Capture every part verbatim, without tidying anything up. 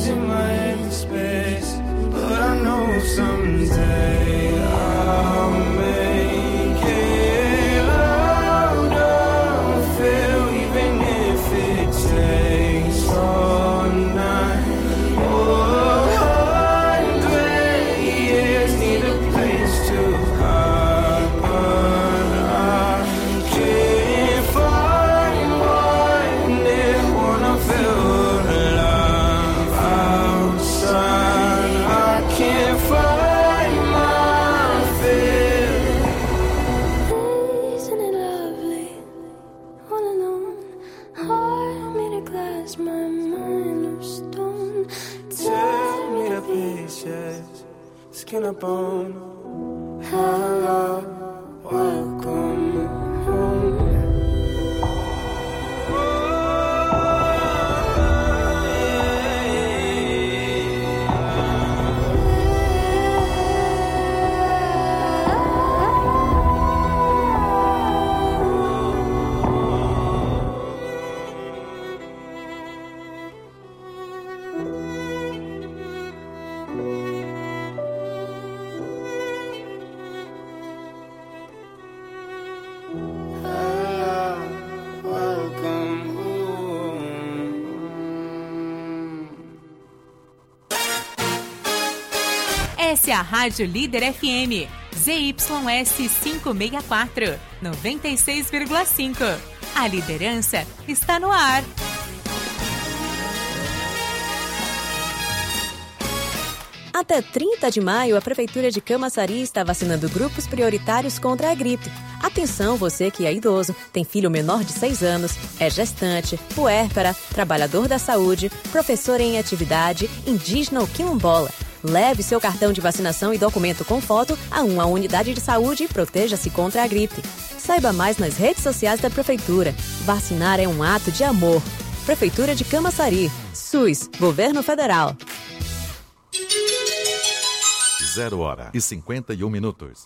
in my empty space, but I know someday I'll make it louder, feel even if it takes all night. Oh, hundred years need a place to hide, but I can't find one that wanna feel alive outside. I can't find my fear. Isn't it lovely? All alone, heart made of glass, my mind of stone. Tear me to pieces, skin and bone. Hello, welcome home. Welcome home. Essa é a Rádio Líder F M, Z Y S quinhentos e sessenta e quatro, noventa e seis vírgula cinco. A liderança está no ar. Até trinta de maio, a Prefeitura de Camaçari está vacinando grupos prioritários contra a gripe. Atenção, você que é idoso, tem filho menor de seis anos, é gestante, puérpera, trabalhador da saúde, professor em atividade, indígena ou quilombola. Leve seu cartão de vacinação e documento com foto a uma unidade de saúde e proteja-se contra a gripe. Saiba mais nas redes sociais da Prefeitura. Vacinar é um ato de amor. Prefeitura de Camaçari. SUS, Governo Federal. Zero hora e cinquenta e um minutos.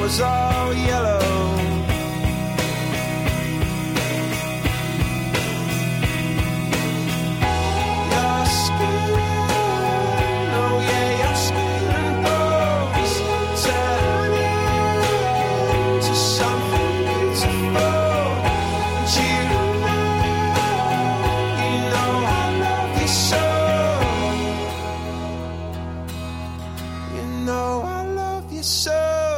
was all yellow. Your skin, oh yeah, your skin and bones turn into something beautiful. And you know, you know I love you so. You know I love you so.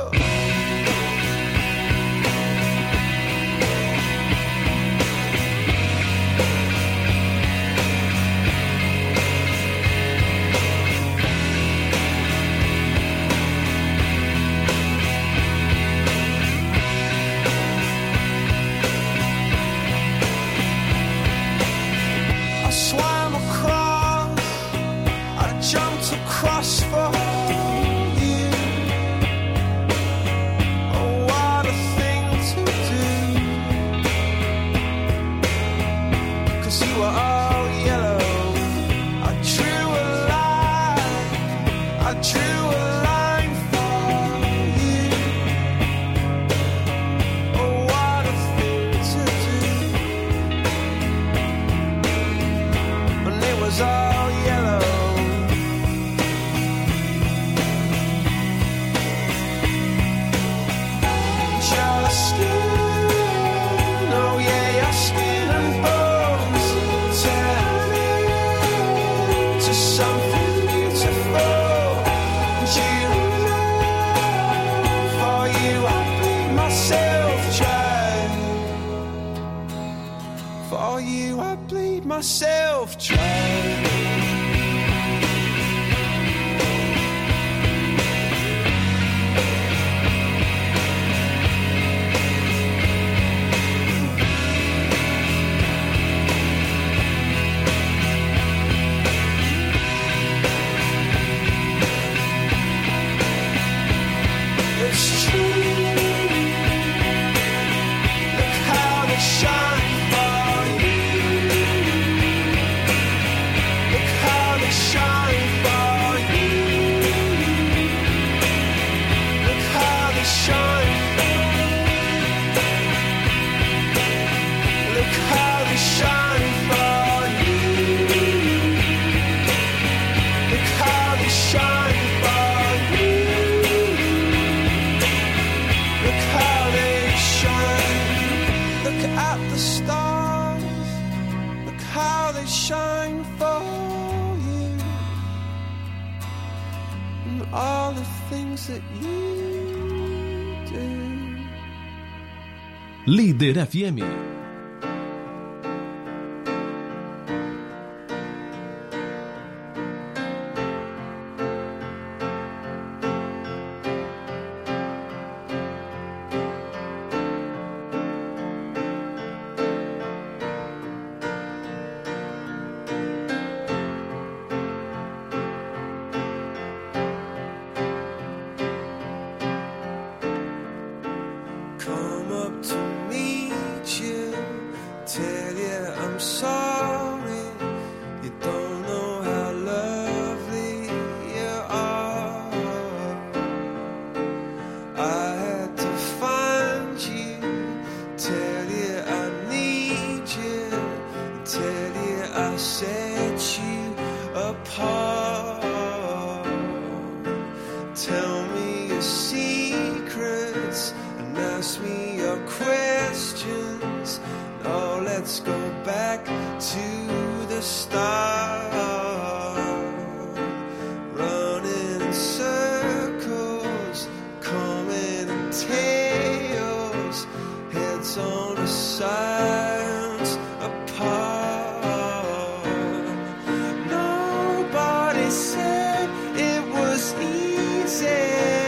I swam across, I jumped across for you. Oh, what a thing to do. 'Cause you were all yellow. I drew a line, I drew a line for you. Oh, what a thing to do. And it was all yellow. Your skin, oh yeah, your skin and bones turn into something beautiful. And you know, for you I bleed myself dry. For you I bleed myself dry. It's true. Look how they shine for you. Look how they shine for you. Look how they shine. Look how they shine for you. Look how they shine for you. Look how they shine. Look at the stars. Look how they shine for you. And all the things that you do. Líder F M. Come up to meet you, tell you I'm sorry. You don't know how lovely you are. I had to find you, tell you I need you, tell you I set you apart. Tell me your secrets and ask me your questions. Now let's go back to the start. Running in circles, coming in tails, heads on the sides apart. Nobody said it was easy.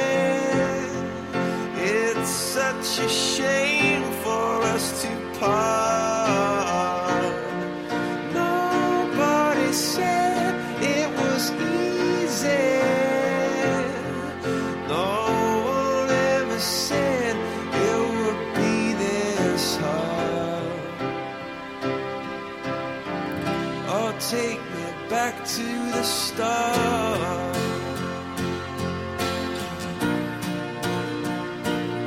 It's such a shame for us to part. Nobody said it was easy. No one ever said it would be this hard. Oh, take me back to the start.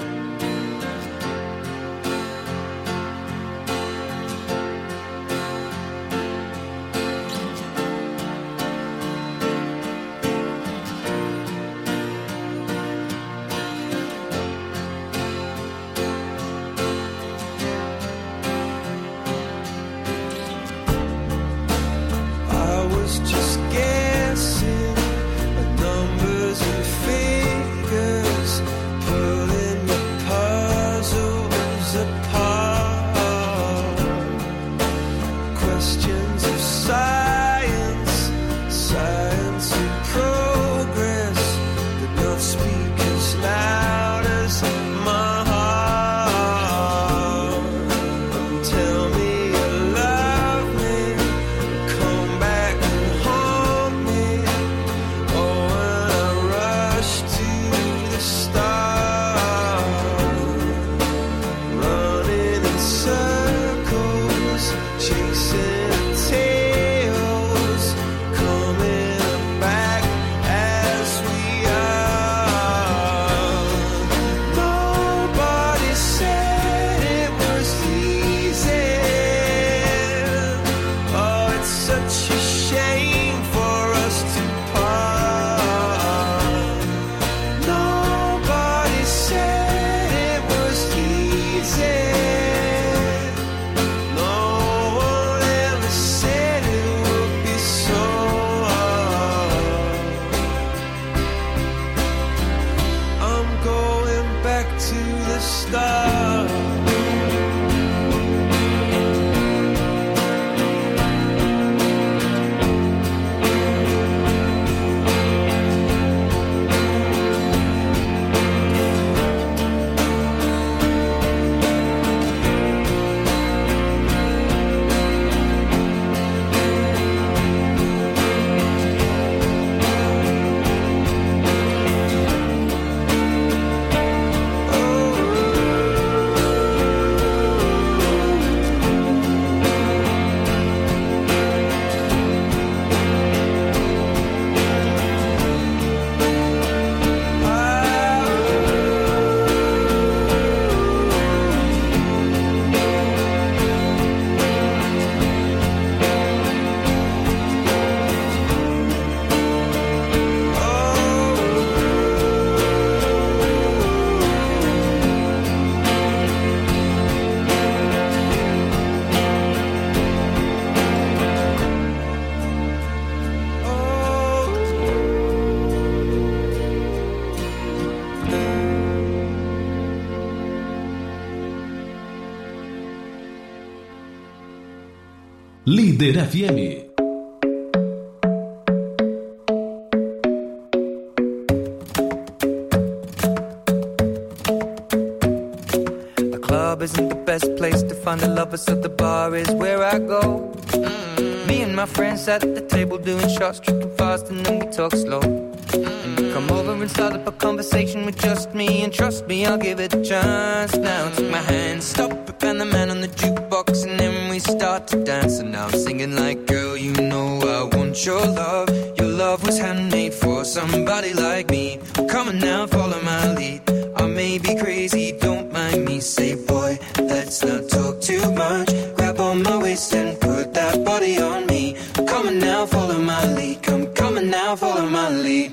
Líder F M. The club isn't the best place to find the lovers, so the bar is where I go. Mm-hmm. Me and my friends at the table doing shots, tripping fast, and then we talk slow. And you come over and start up a conversation with just me, and trust me, I'll give it a chance. Now take my hand, stop it, and the man on the jukebox, and then we start to dance. And now I'm singing like, girl, you know I want your love. Your love was handmade for somebody like me. Come on now, follow my lead. I may be crazy, don't mind me. Say, boy, let's not talk too much. Grab on my waist and put that body on me. Come on now, follow my lead. Come, come on now, follow my lead.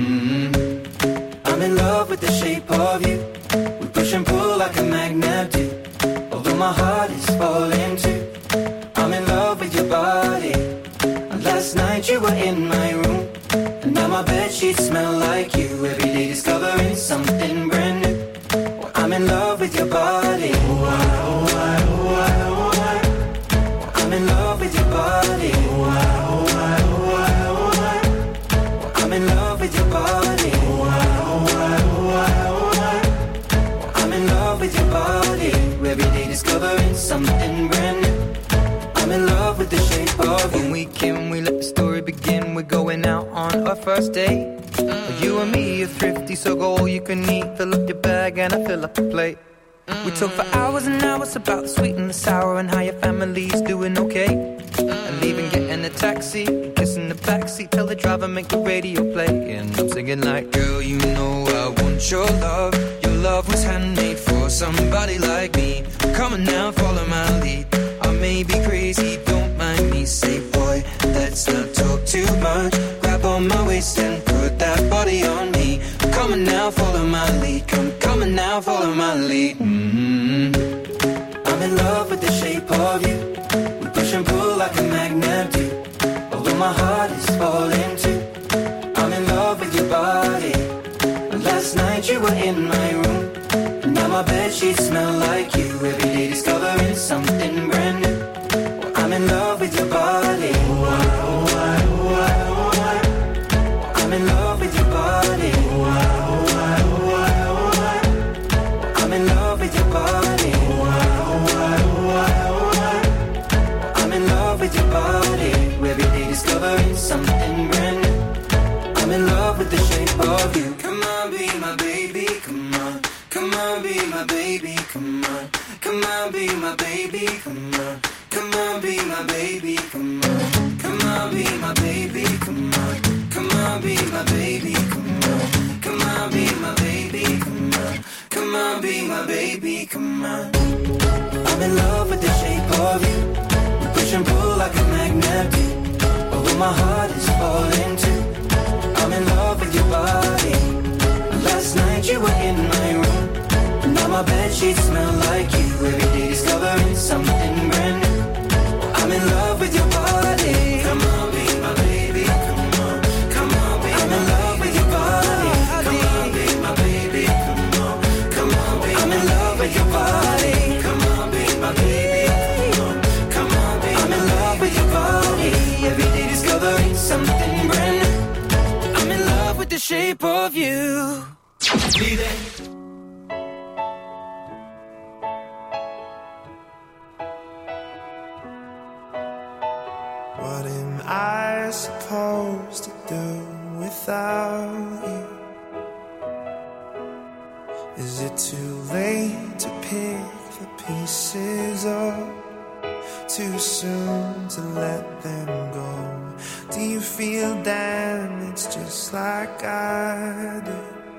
Mm-hmm. I'm in love with the shape of you. We push and pull like a magnet do. Although my heart is falling too. I'm in love with your body. Last night you were in my room, and now my bedsheets smell like you. Every day discovering something brand new. Well, I'm in love with your body. Oh, I, oh, I, oh, I, oh, I. I'm in love with your body. Oh, I, oh, I, oh, I, oh, I. I'm in love with your body. Oh, I, oh, I, oh, I, oh, I. I'm in love with your body. Every day discovering something brand new. I'm in love with the shape of you. When we came, we let the story begin. We're going out on our first date. Mm. You and me are thrifty, so go all you can eat. Fill up your bag and I fill up the plate. Mm. We talk for hours and hours about the sweet and the sour and how your family's doing okay. Mm. And even getting a taxi, kissing the backseat, tell the driver make the radio play. And I'm singing like, girl, you know I want your love. Your love was handmade for somebody like me. Come on now, follow my lead. I may be crazy, don't mind me. Say, boy, let's not talk too much. Grab on my waist and put that body on me. Come on now, follow my lead. Come, come on now, follow my lead. Mm-hmm. I'm in love with the shape of you. We push and pull like a magnet do. Although my heart is falling too. I'm in love with your body. Last night you were in my room, and now my bedsheets smell like you. Every day discovering something brand new. Well, I'm in love with your body. Oh, I, oh, I, oh, I, oh, I. I'm in love with your body. Oh, I, oh, I, oh, I, oh, I. I'm in love with your body. Oh, I, oh, I, oh, I, oh, I. I'm in love with your body. Every day discovering something brand new. I'm in love with the shape of you. Come on, be my baby, come on. Come on, be my baby, come on. Come on, be my baby, come on. Come on, be my baby, come on. Come on, be my baby, come on. Come on, be my baby, come on. Come on, be my baby, come on. Come on, be my baby, come on. I'm in love with the shape of you. We push and pull like a magnet do. Although my heart is falling too. I'm in love with your body. Last night you were in my room, and now my bedsheets smell like you. Every day discovering something brand new. I'm in love with your body. Come on, be my baby. Come on, come on, be I'm in love with your body. Come on, be my baby. Come on, come on, be I'm in love with your body. Come on, be my baby. Come on, come on, be I'm in love with your body. Every day discovering something brand new. I'm in love with the shape of you. What am I supposed to do without you? Is it too late to pick the pieces up? Too soon to let them go? Do you feel damaged just like I do?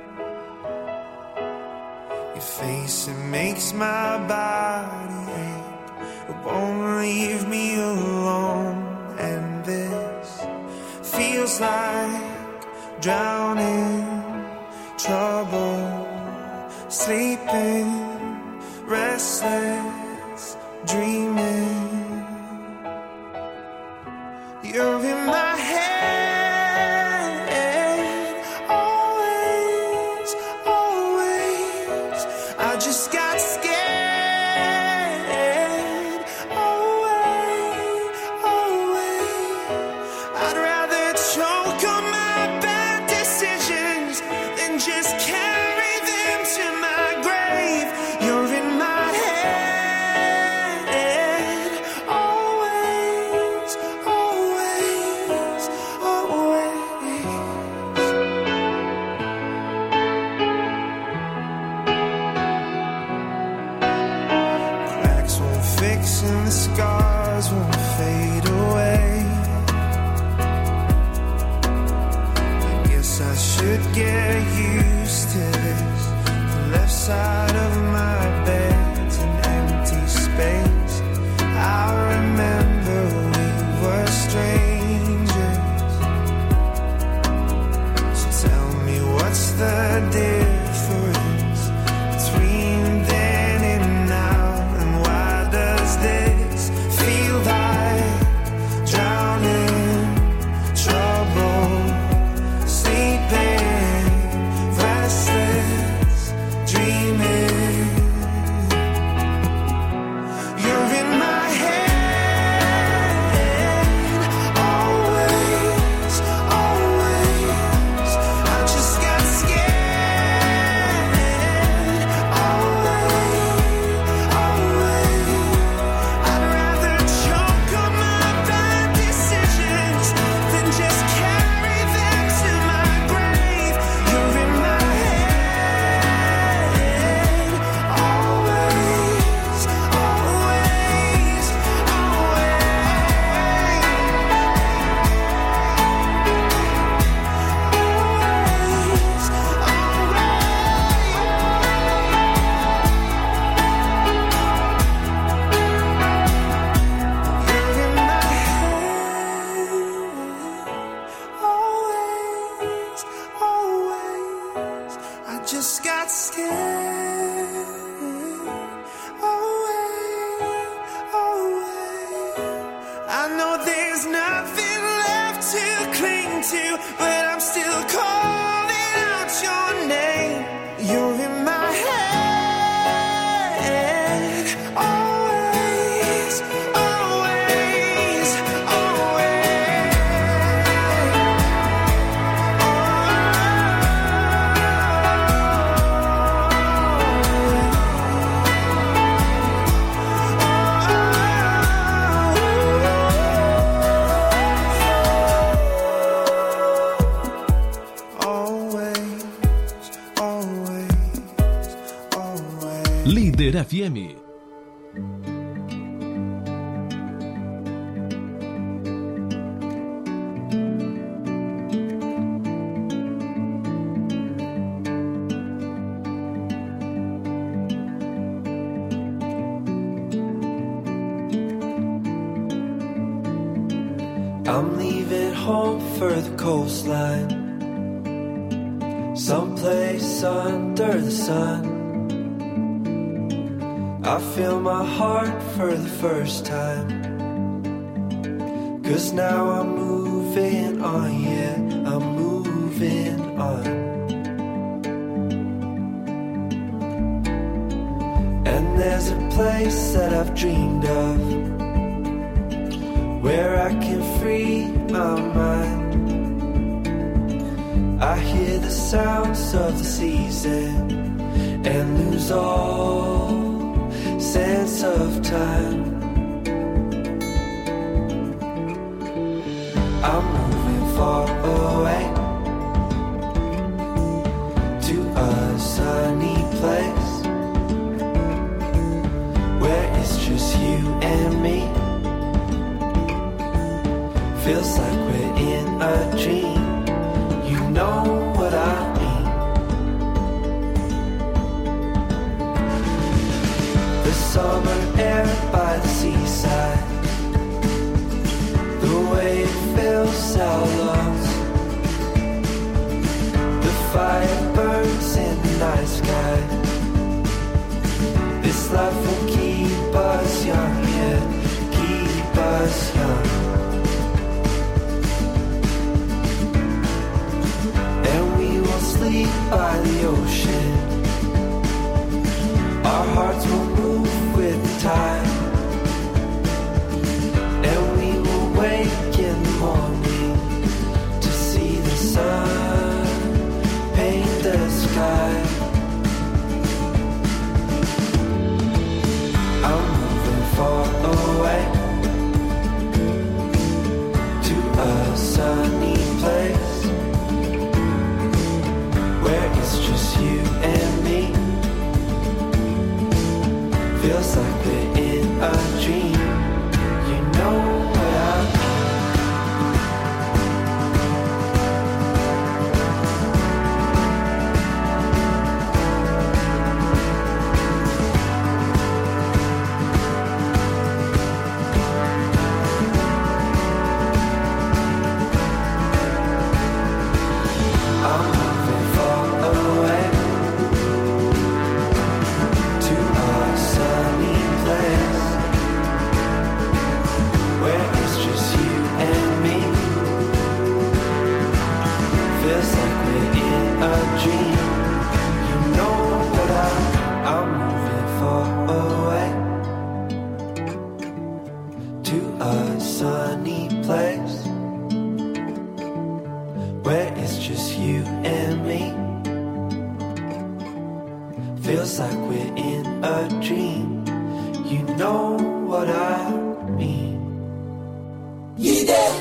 Your face, it makes my body ache. It won't leave me alone. And this feels like drowning, trouble, sleeping, restless, dreaming. You're in my head, always, always. I just got scared, away, away. Guess I should get used to this. The left side of my bed's an empty space. I remember we were strangers. So tell me, what's the difference between then and now? And why does this feel like drowning, trouble, sleeping, restless, dreaming? You're in my head, always, always. I just got scared, always, always. I'd rather choke on my bad decisions than just carry them to my grave. You're in my head, always, always, always, You're in my head, always, always. I just got scared, always, always. I know there's nothing left to cling to, but I'm still calling out your name. You're in my head, always, always, always, always, always. Líder F M. I'm leaving home for the coastline, someplace under the sun. I feel my heart for the first time, 'cause now I'm moving on, yeah, I'm moving on. And there's a place that I've dreamed of, where I can free my mind. I hear the sounds of the season and lose all sense of time. I'm moving far away to a sunny place where it's just you and me. Feels like we're in a dream. You know what I mean. The summer air by the seaside, the way it fills our lungs. The fire burns in the night sky. This life will keep us young, yeah, keep us young. Sleep by the ocean. Our hearts will move with the tide, and we will wake in the morning to see the sun paint the sky. I'm moving far away to a sunny place where it's just you and me. Feels like we're in a dream. You know what I mean. we're in a dream. You know that I, I'm moving far away to a sunny place where it's just you and me. Feels like we're in a dream. You know what I mean. You there?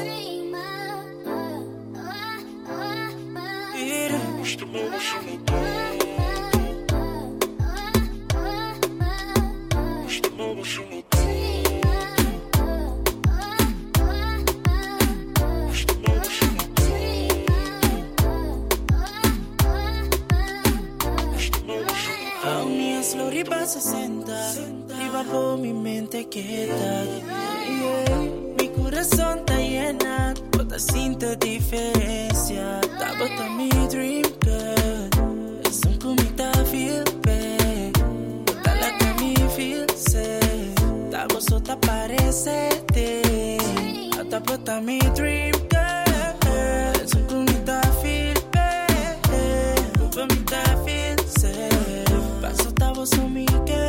sesenta, iba por mi mente quieta. Yeah. Mi corazón está llena, otra sinto diferencia. Estaba hasta mi dream girl, es un comita feel bad. Está la que me feel sad, estaba sota parecerte. Hasta hasta mi dream girl, es un comita feel bad. Un comita feel sad, paso estaba so mi que.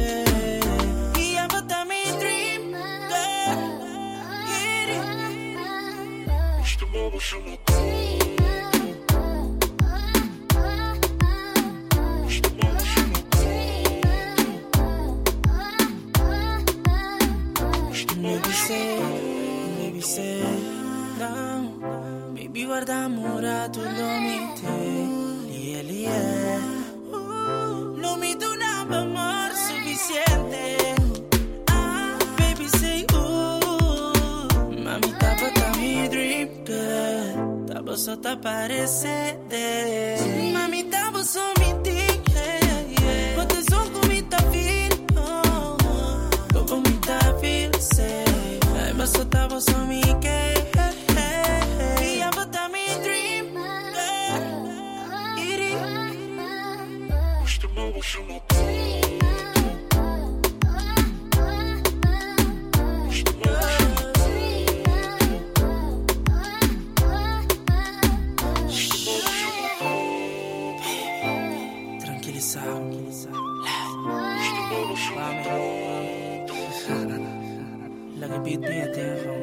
Maybe say, maybe say, no. Baby guarda amore, tu lo mette, lie lie. Non mi dona amor suficiente. Ah, baby say, ooh, mami tapa ta mi dream girl, tapa sotto apparecete. Mami tapa so mi thing, yeah, yeah. But there's one come it feel, oh, come me ta feel say, I must have tapa so mi che. Like a beat me at their home.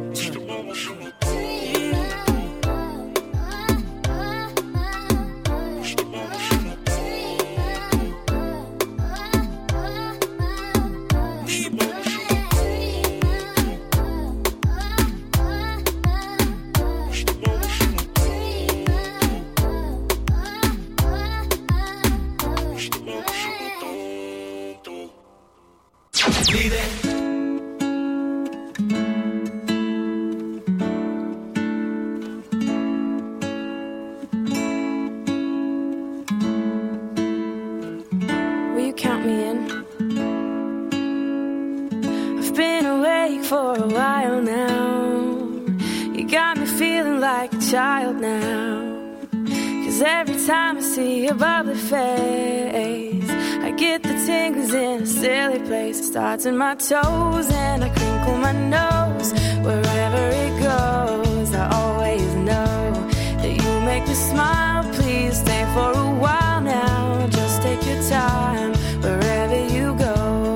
Child now, 'cause every time I see your bubbly face, I get the tingles in a silly place. It starts in my toes and I crinkle my nose. Wherever it goes, I always know that you make me smile. Please stay for a while now, just take your time wherever you go.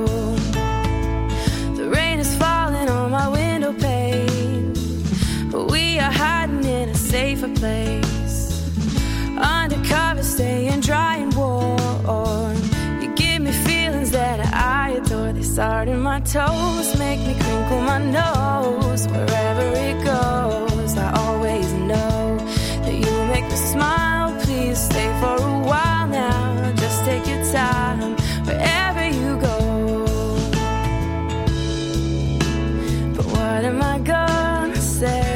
The rain is falling on my window pane, but we are hiding in a safer place. Undercover, staying dry and warm. You give me feelings that I adore. They start in my toes, make me crinkle my nose. Wherever it goes, I always know that you make me smile. Please stay for a while now, just take your time wherever you go. But what am I gonna say?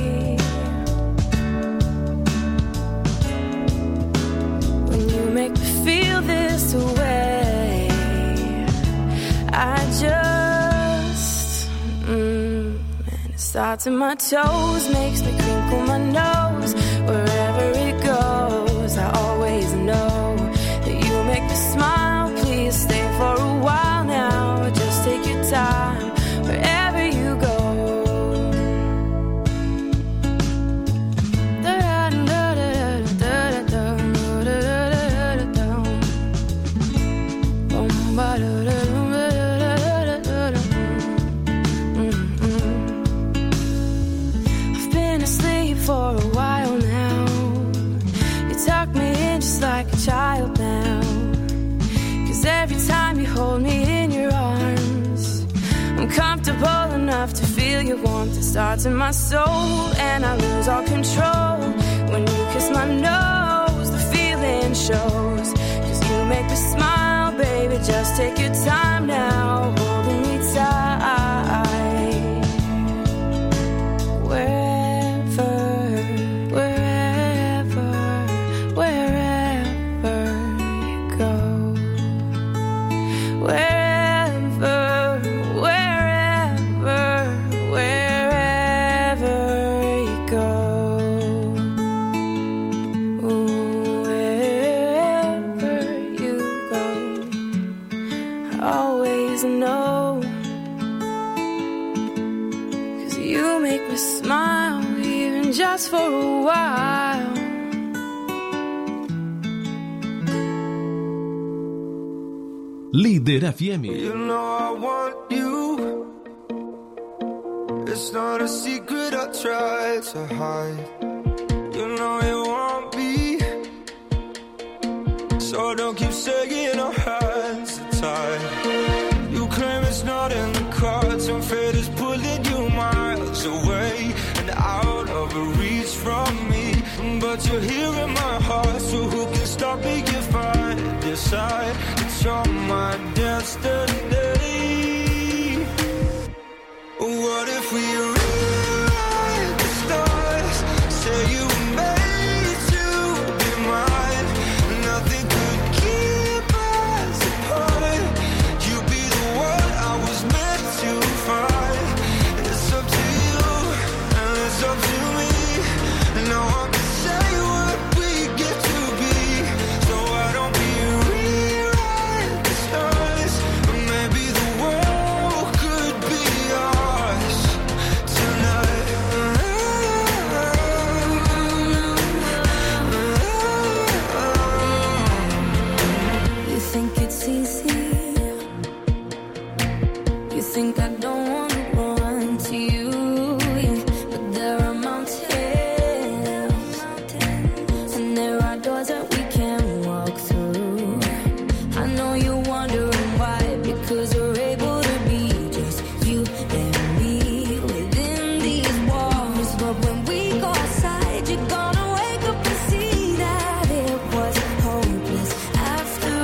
Make me feel this way. I just mm, and it starts in my toes, makes me crinkle my nose. Wherever it goes, I always know that you make me smile. Please stay for a while now, just take your time wherever you go. Da da da da da. hold me in your arms. I'm comfortable enough to feel your warmth. It starts in my soul and I lose all control. When you kiss my nose, the feeling shows. Cause you make me smile, baby, just take your time now, holding me tight. Wherever, wherever, wherever you go. Wherever, wherever, wherever you go. Wherever you go, I always know. 'Cause you make me smile, even just for a while. Leader F M. You know I want you. It's not a secret I try to hide. You know you want me, so don't keep saying our hands are tied. You claim it's not in the cards, and fate is pulling you miles away and out of reach from me. But you're here in my heart, so who can stop me if I decide that you're my destiny? What if we rewrite the stars? Say you were made to be mine. Nothing could keep us apart. You be the one I was meant to find. It's up to you and it's up to me. No one can say what we get to be. So why don't we rewrite the stars? Maybe the world could be ours tonight. You think it's easy? You think I don't want to run to you? Yeah. But there are mountains, and there are doors that we can't walk through. I know you're wondering why, because we're able to be just you and me within these walls. But when we go outside, you're gonna wake up and see that it was hopeless after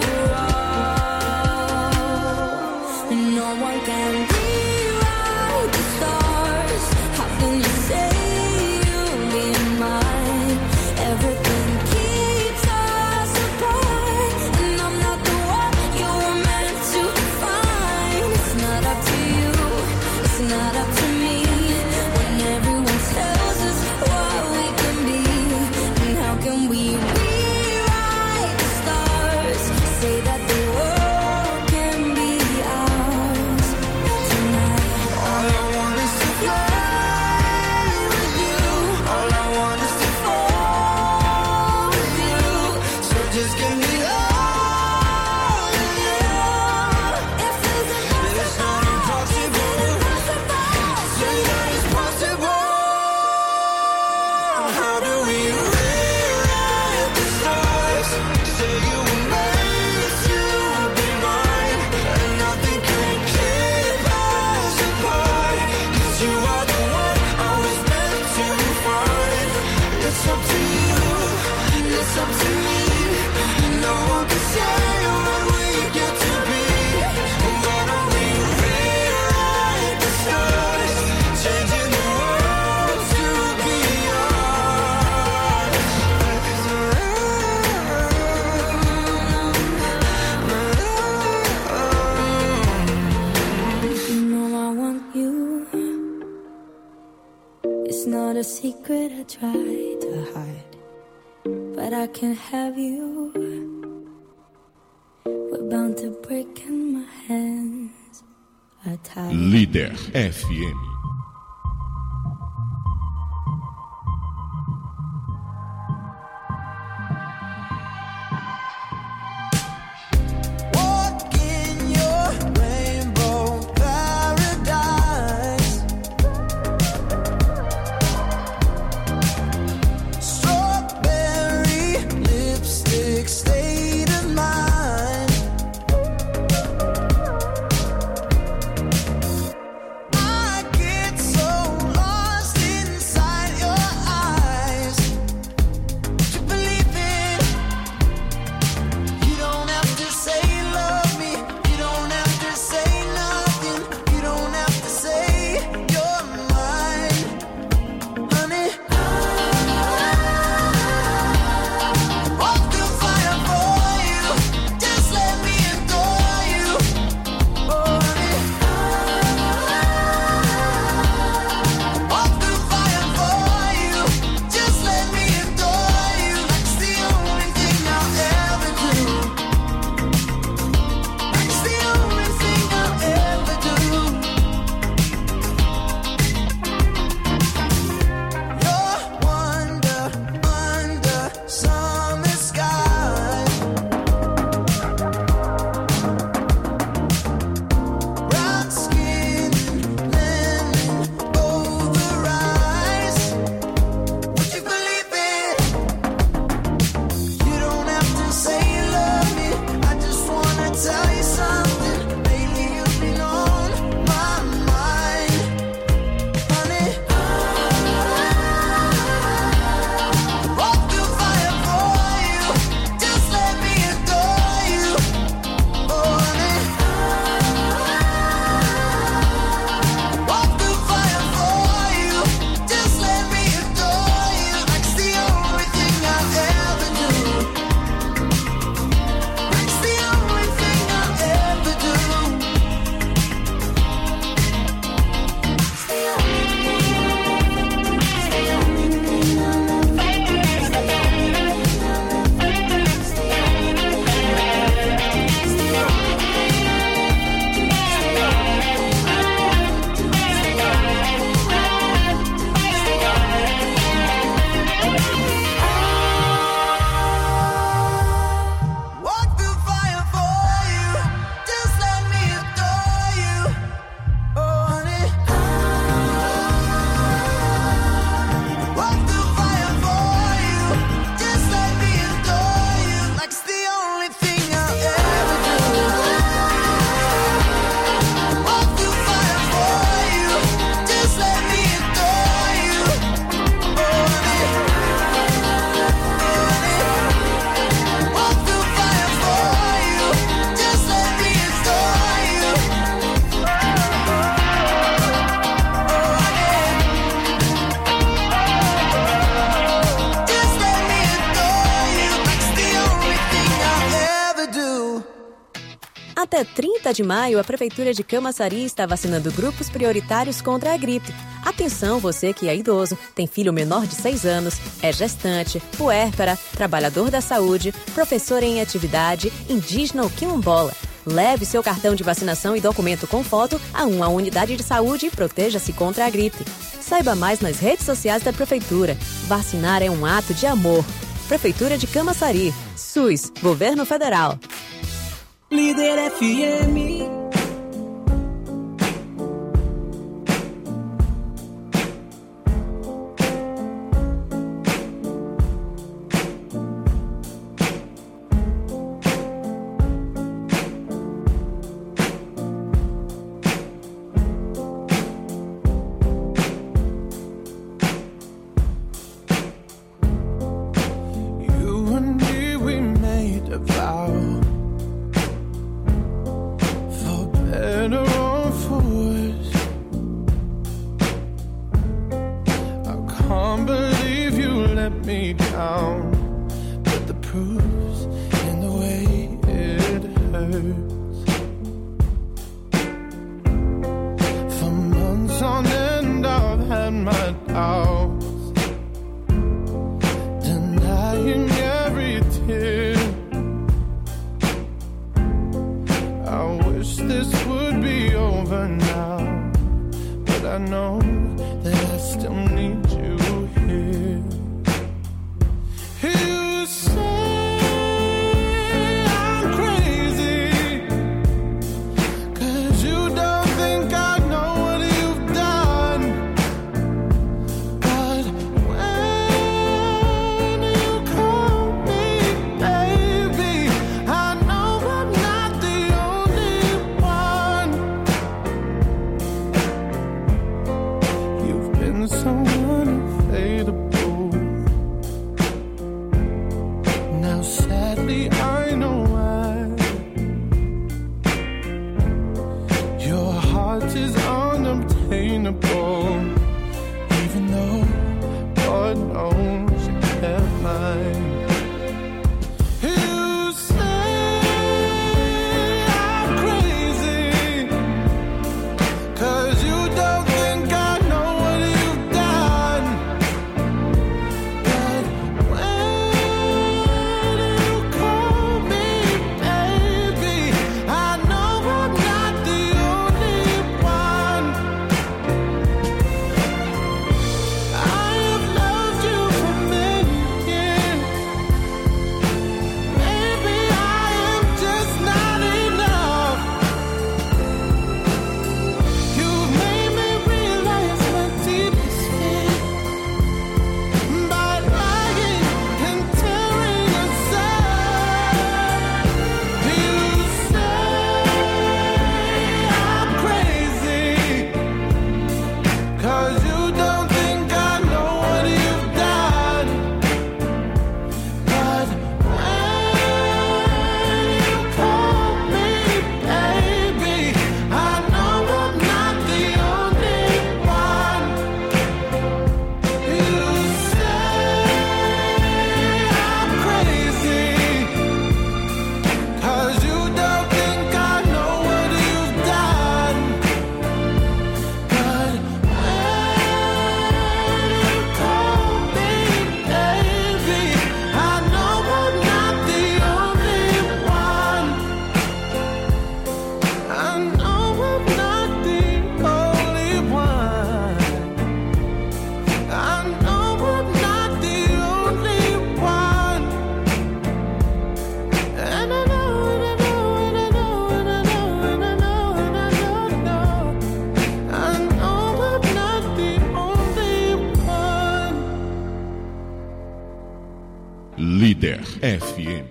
all. And no one can rewrite the stars. How can you say you'll be mine? Everything keeps us apart, and I'm not the one you were meant to find. It's not up to you, it's not up to me. When everyone tells us what we can be, and how can we rewrite the stars? Say that the world can be ours tonight. All I want is to fly with you. All I want is to fall with you. So just give me all of you. If it's It's not impossible. Say that it's possible. How do we rewrite the stars? Say you were made to be mine, and nothing can keep us apart. 'Cause you are the one I was meant to find. It's up to you, it's up to me. No one can say what we get to be. Why don't we rewrite the stars? Changing the world to be ours. You know I want you. It's not a secret I try to hide, but I can't have you. We're bound to break and my hands are tied. Leader F M. Walk in your rainbow paradise. Strawberry lipstick state of mind. Até trinta de maio, a Prefeitura de Camaçari está vacinando grupos prioritários contra a gripe. Atenção, você que é idoso, tem filho menor de seis anos, é gestante, puérpera, trabalhador da saúde, professor em atividade, indígena ou quilombola. Leve seu cartão de vacinação e documento com foto a uma unidade de saúde e proteja-se contra a gripe. Saiba mais nas redes sociais da Prefeitura. Vacinar é um ato de amor. Prefeitura de Camaçari. SUS. Governo Federal. Líder F M. Líder F M.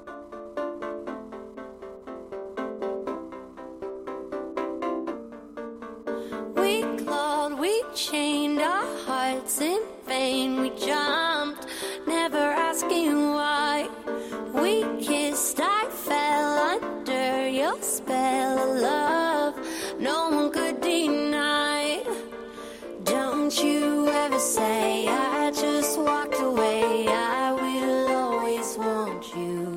We clawed, we chained our hearts in vain. We jumped, never asking why. We kissed, I fell under your spell of love. No one could deny. Don't you ever say I just walked away. I will always want you.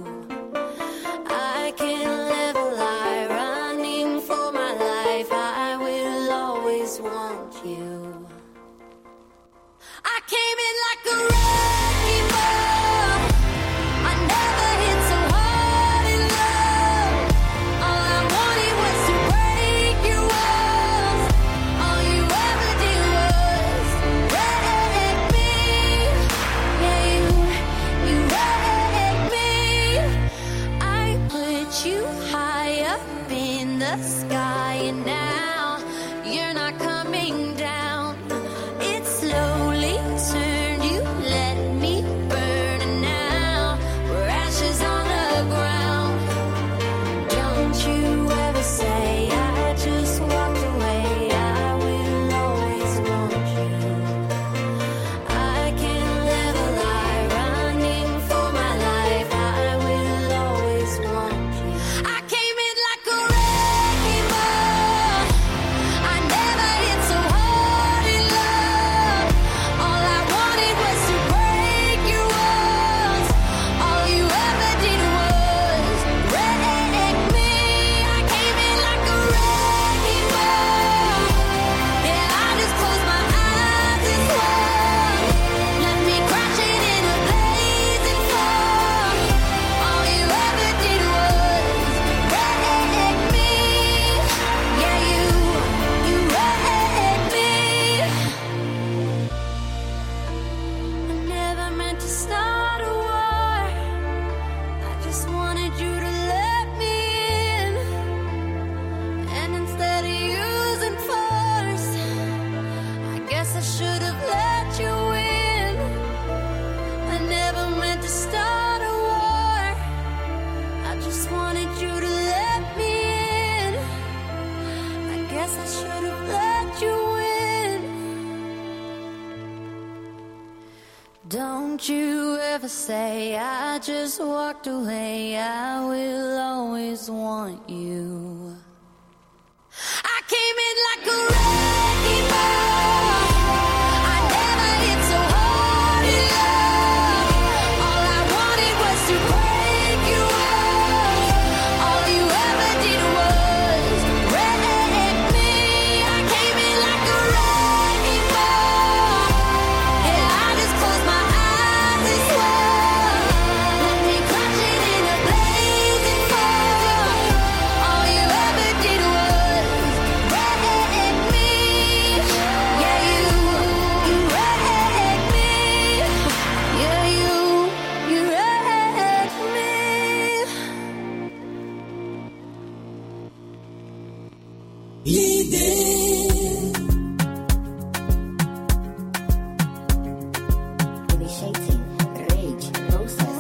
the sky, and now you're not coming down. It slowly turned, you let me burn, and now we're ashes on the ground. Don't you ever say I just walked away. I will always want you. I can't live a lie, running for my life. I will always want you. I came in like a wrecking ball. I never hit so hard in love. All I wanted was to break your walls. All you ever did was wreck me. I came in like a wrecking ball. Yeah, I just closed my eyes and swung. Let me crash it in a blazing fall. All you ever did was wreck me. Yeah, you, you wrecked me. I never meant to start a war. I just wanted you to let me in. And instead of using force, I guess I should have let you in. I never meant to start a war. I just wanted you to let me in. I guess I should have let you in. Don't you ever say I just walked away. I will always want you. I came in like a wrecking ball. I never hit so hard in love. All I wanted was to break you off. All you ever did was wreck me. I came in like a wrecking ball. Yeah, I just closed my eyes and swung. Let me crash it in a blazing fall. All you ever did was wreck me. Yeah, you, you wrecked me. Yeah, you, you wrecked me. Initiating rage process.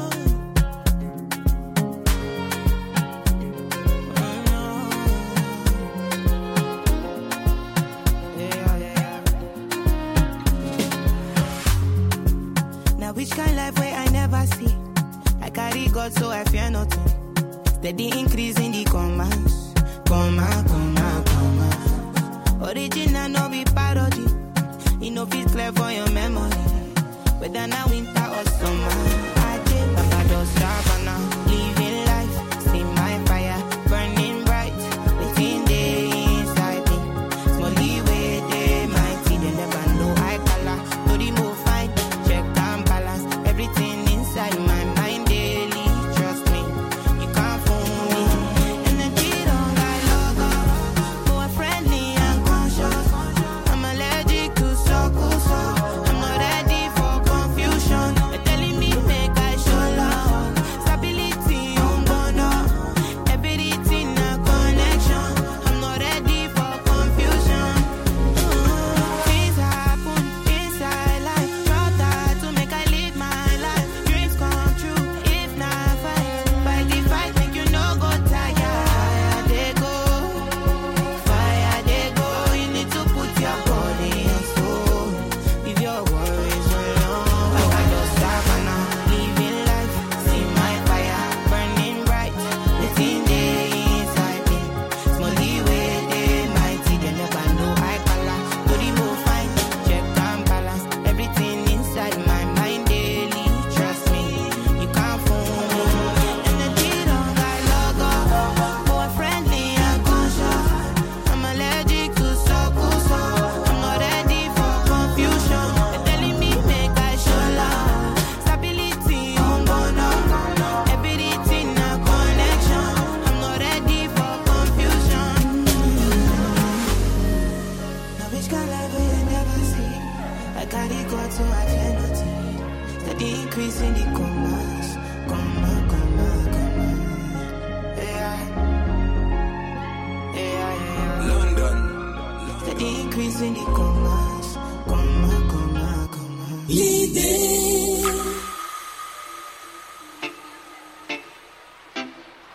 Now which kind life way I never see? I carry God so I fear nothing. Steady increase in the commands. Command, command, command. Original no be parody. You know fit clear for your memory. Whether now winter or summer. I did Papa does Savannah. Living life. See my fire burning bright. Within the inside me. Small way they mighty. They never know I color. No remove fight. Check and balance. Everything inside my mind daily. Trust me. You can't fool me. Energy don't got logo. More friendly and conscious. I'm allergic to so cool so. I'm not ready for confusion. They're telling me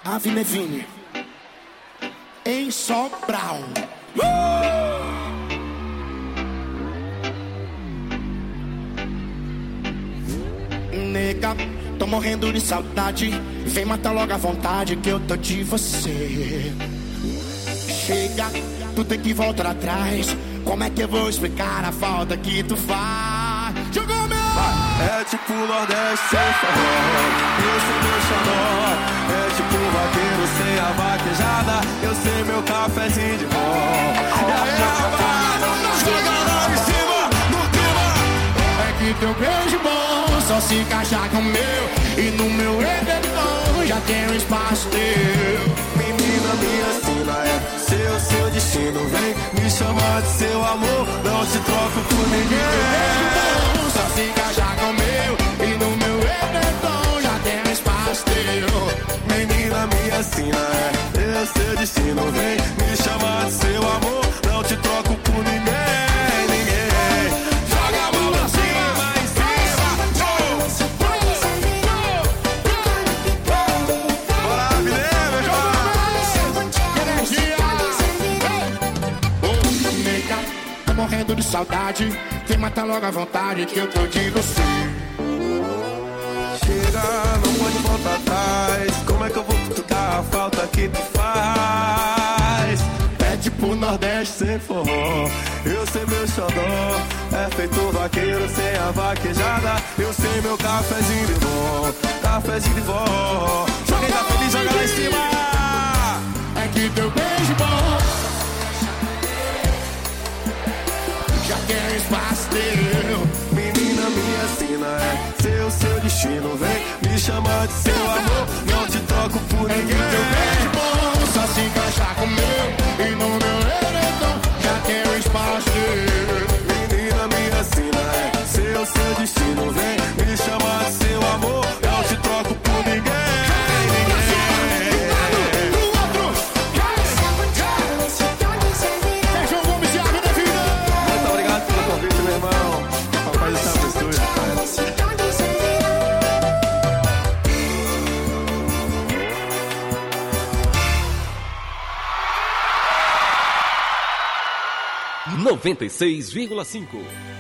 Ave Levine, em Sobral. Uh! Nega, tô morrendo de saudade. Vem matar logo a vontade que eu tô de você. Chega, tu tem que voltar atrás. Como é que eu vou explicar a falta que tu faz? Jogou meu! É tipo Nordeste sem forró, eu sei meu xodó. É tipo vaqueiro sem a vaquejada, eu sei meu cafezinho de pó. E aí, rapaz, joga lá em cima, no clima. É que teu beijo bom só se encaixa com o meu. E no meu edredom já tem um espaço teu. Menina, me ensina, é seu, seu destino. Vem me chamar de seu amor, não te troco por ninguém. Só se encaixar com o meu. E no meu edredom já tem um espaço teu. Menina, me ensina, é seu destino. Vem me chamar de seu amor, não te troco por ninguém, ninguém. Joga a mão pra cima, em cima. Bora, Guilherme, Nega, tô morrendo de saudade. Vem matar logo a vontade que eu tô de você. Chega, não pode voltar atrás. Como é que eu vou cutucar a falta que tu faz? É tipo Nordeste sem forró, eu sei meu xodó. É feito vaqueiro sem a vaquejada, eu sei meu cafezinho de vó, cafezinho de vó. Joga aí, tá feliz, joga lá em cima. É que teu beijo bom já tem espaço teu. Menina, me ensina, é seu, seu destino. Vem me chamar de seu amor, não te troco por ninguém. É que teu beijo bom só se encaixar com o meu. E no meu edredom já tem um espaço teu. Menina, me ensina, é seu, seu destino. Vem me chamar de seu amor, não te troco por ninguém. noventa e seis vírgula cinco.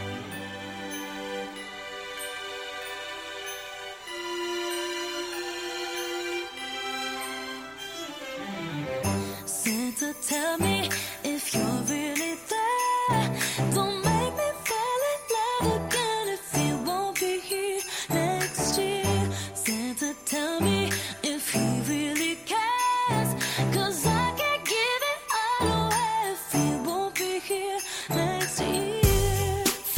Santa, tell me if you're really there. Don't make me fall in love again if you won't be here next year. Santa, tell me if he really cares, 'cause I can't give it all away if he won't be here next year.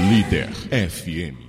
Líder F M.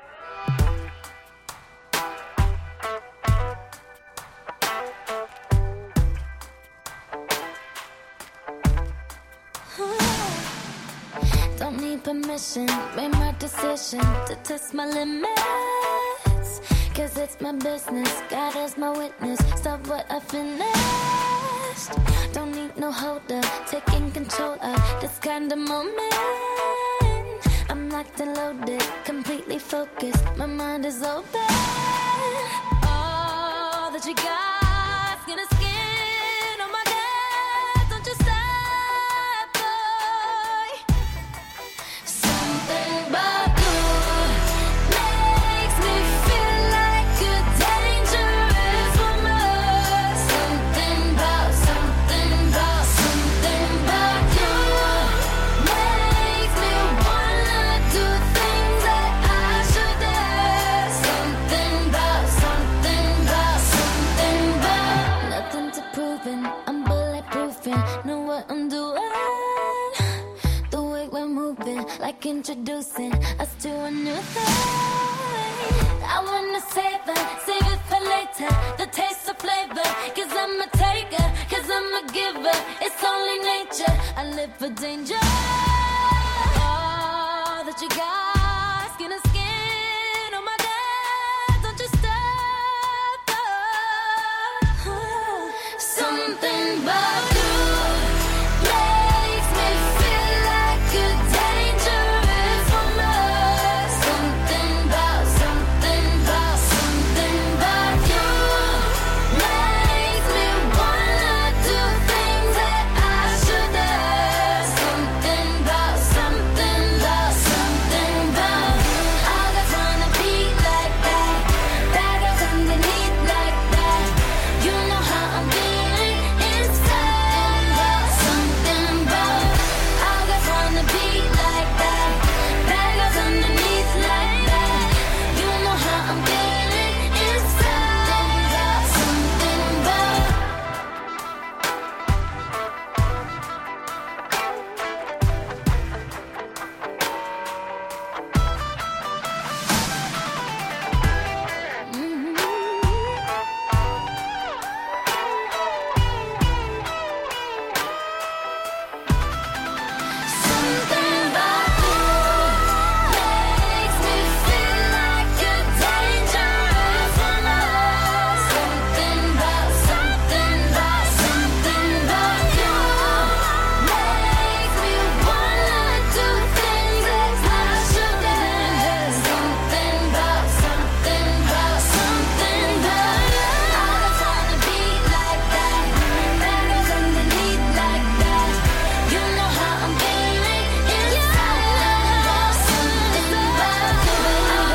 Don't need permission, made my decision to test my limits. Cause it's my business, God is my witness. Stop what I finished. Don't need no holder, taking control of this kind of moment. I'm locked and loaded, completely focused. My mind is open. All that you got, skin to skin on my neck. Don't you stop, boy. Something about you makes me feel like a dangerous woman. Something about, something about, something about you makes me wanna do things that I should do. Something about, something about, something about. Nothing to prove and I'm bulletproofing. Know what I'm doing. The way we're moving, like introducing us to a new thing. I wanna savor, save it for later. The taste of flavor, cause I'm a taker, cause I'm a giver. It's only nature, I live for danger. All that you got.